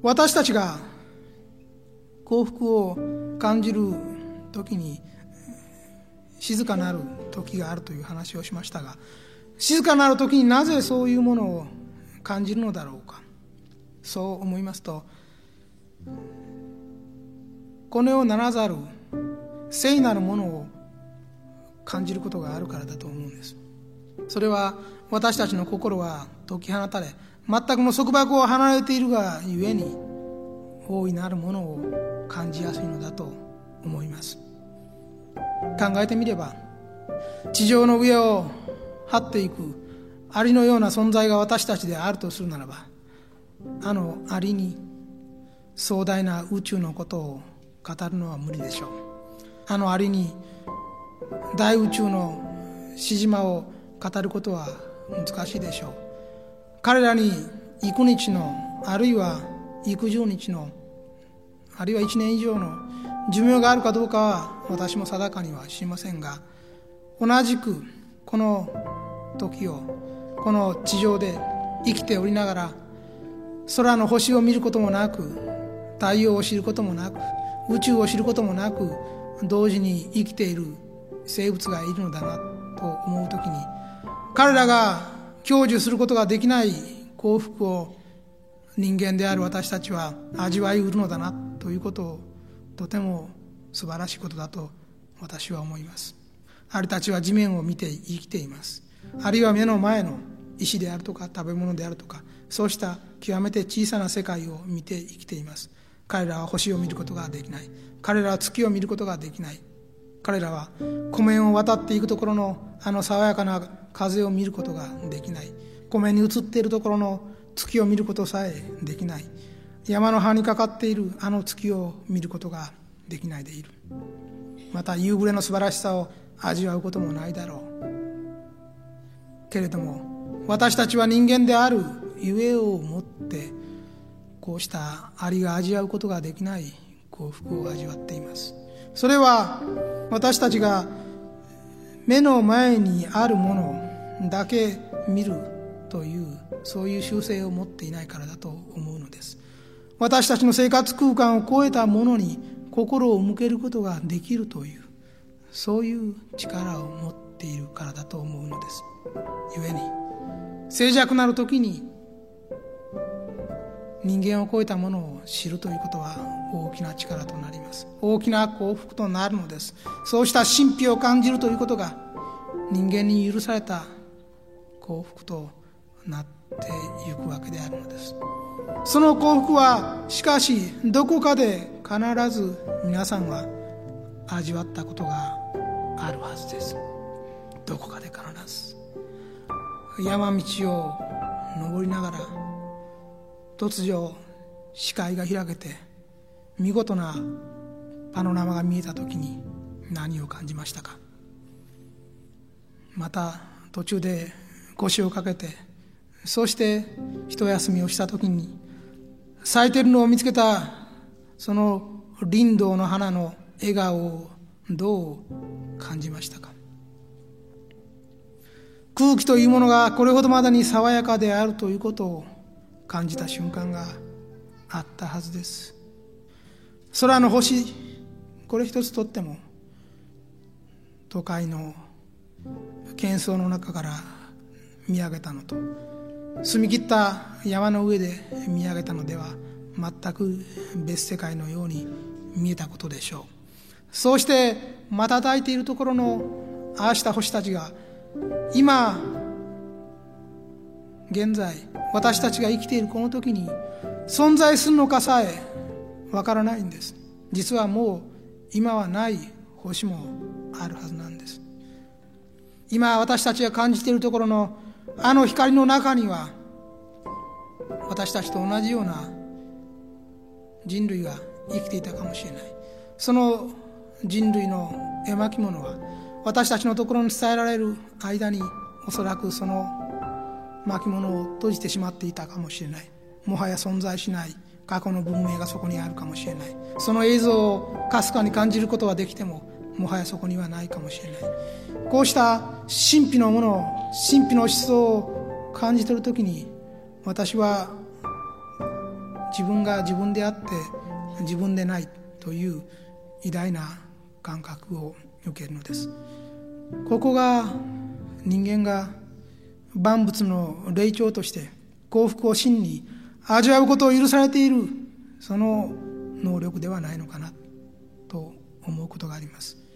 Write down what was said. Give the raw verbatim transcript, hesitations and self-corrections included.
私たちが幸福を感じる時に静かなる時があるという話をしましたが、静かなる時になぜそういうものを感じるのだろうか。そう思いますと、この世ならざる聖なるものを感じることがあるからだと思うんです。それは私たちの心は解き放たれ、全くの束縛を離れているがゆえに大いなるものを感じやすいのだと思います。考えてみれば、地上の上を張っていくアリのような存在が私たちであるとするならば、あのアリに壮大な宇宙のことを語るのは無理でしょう。あのアリに大宇宙の獅子舞を語ることは難しいでしょう。彼らに幾日の、あるいは幾十日の、あるいは一年以上の寿命があるかどうかは私も定かには知りませんが、同じくこの時をこの地上で生きておりながら、空の星を見ることもなく、太陽を知ることもなく、宇宙を知ることもなく、同時に生きている生物がいるのだなと思うときに、彼らが享受することができない幸福を人間である私たちは味わいうるのだなということを、とても素晴らしいことだと私は思います。あれたちは地面を見て生きています。あるいは目の前の石であるとか食べ物であるとか、そうした極めて小さな世界を見て生きています。彼らは星を見ることができない。彼らは月を見ることができない。彼らは湖面を渡っていくところのあの爽やかな風を見ることができない。湖面に映っているところの月を見ることさえできない。山の葉にかかっているあの月を見ることができないでいる。また夕暮れの素晴らしさを味わうこともないだろう。けれども私たちは人間であるゆえをもって、こうしたアリが味わうことができない幸福を味わっています。それは私たちが目の前にあるものだけ見るという、そういう習性を持っていないからだと思うのです。私たちの生活空間を超えたものに心を向けることができるという、そういう力を持っているからだと思うのです。ゆえに静寂なる時に人間を超えたものを知るということは大きな力となります。大きな幸福となるのです。そうした神秘を感じるということが人間に許された幸福となっていくわけであるのです。その幸福はしかしどこかで必ず皆さんは味わったことがあるはずです。どこかで必ず山道を登りながら突如視界が開けて見事なパノラマが見えた時に何を感じましたか。また途中で腰をかけて、そして一休みをした時に咲いているのを見つけたその林道の花の笑顔をどう感じましたか。空気というものがこれほどまでに爽やかであるということを感じた瞬間があったはずです。空の星、これ一つとっても都会の喧騒の中から見上げたのと、澄み切った山の上で見上げたのでは全く別世界のように見えたことでしょう。そうして瞬いているところのああした星たちが今現在私たちが生きているこの時に存在するのかさえわからないんです。実はもう今はない星もあるはずなんです。今私たちが感じているところのあの光の中には私たちと同じような人類が生きていたかもしれない。その人類の絵巻物は私たちのところに伝えられる間におそらくその巻物を閉じてしまっていたかもしれない。もはや存在しない過去の文明がそこにあるかもしれない。その映像をかすかに感じることはできてももはやそこにはないかもしれない。こうした神秘のものを、神秘の思想を感じているときに私は自分が自分であって自分でないという偉大な感覚を受けるのです。ここが人間が万物の霊長として幸福を真に味わうことを許されているその能力ではないのかなと思うことがあります。